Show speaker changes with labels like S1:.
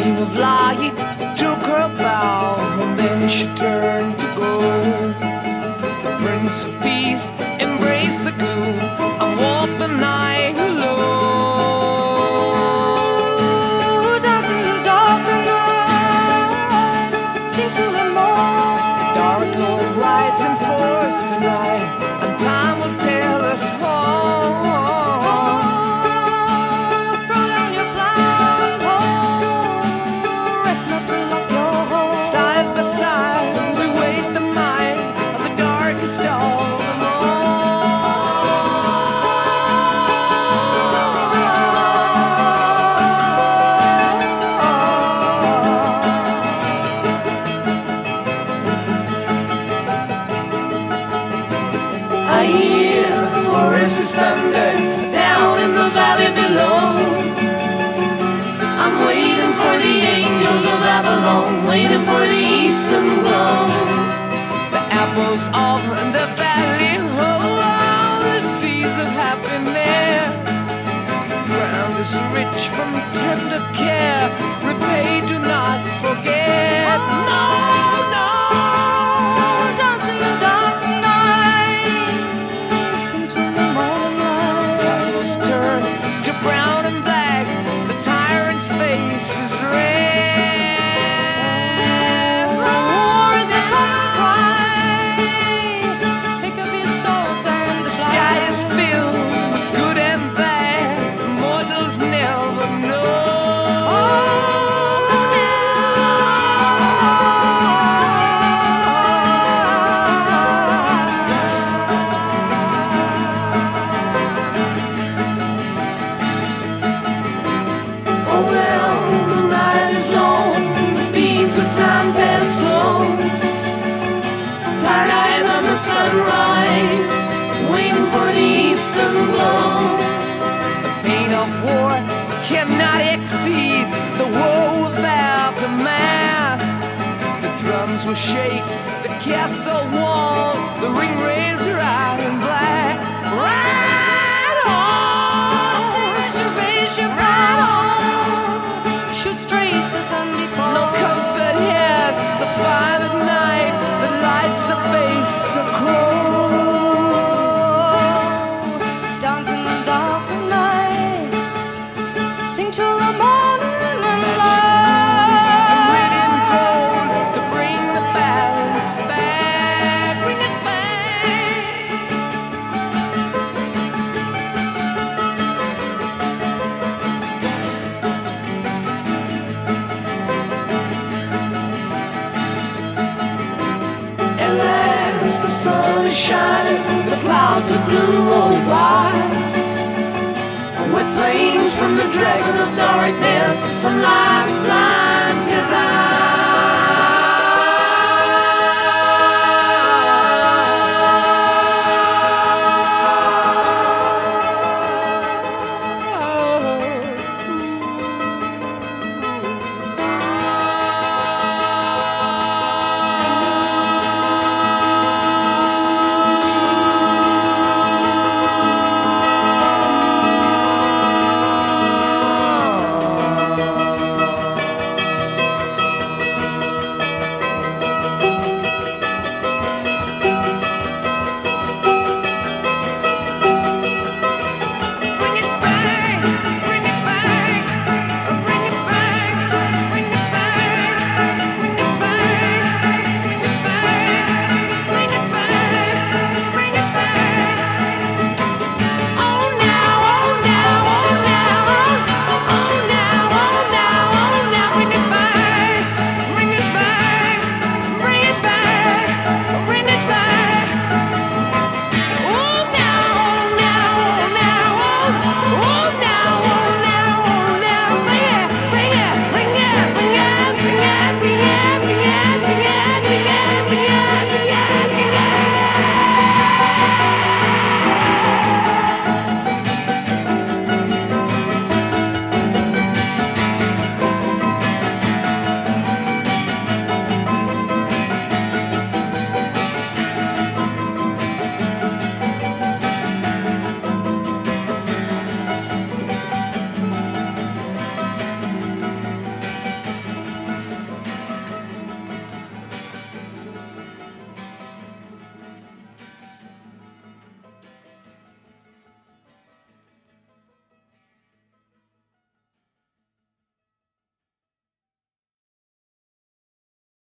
S1: queen of light took her bow, and then she turned to go. The Prince of Peace embraced the gloom and walked the night alone.
S2: Dancing in the dark of night, sing to the morn.
S1: Dark Lord rides in force tonight, and time will tell us all.
S2: Throw down your blind hole, rest not to lock your hole.
S1: Side by side, we wait the might of the darkest of them I hear Horace's thunder down in the valley below. I'm waiting for the angels of Avalon, waiting for the eastern glow. The apples of the valley, oh, the seeds of happiness. Ground is rich from tender care, repay, do not forget. No, no.
S2: Dance in the dark of night, sing to the morning light.
S1: Apples turn to brown and black, the tyrant's face is red.
S2: War is the common cry, pick up your swords and
S1: The sky is filled with good and bad, mortals never know. Oh well, the night is long, the beats of time pass slow. Tired eyes on the sunrise, waiting for the eastern glow. The pain of war cannot exceed the woe of aftermath. The drums will shake, the castle wall, the ring razor iron black. Ride on!
S2: Raise your right arm, shoot straight to them before.
S1: No comfort has the fire at night that lights the face so cold.
S2: Dance in the dark of night, sing till the morning and light.
S1: And red and gold to bring the balance back, bring it back. At last the sun is shining, the clouds are blue, oh why? With flames from the dragon of darkness, the sunlight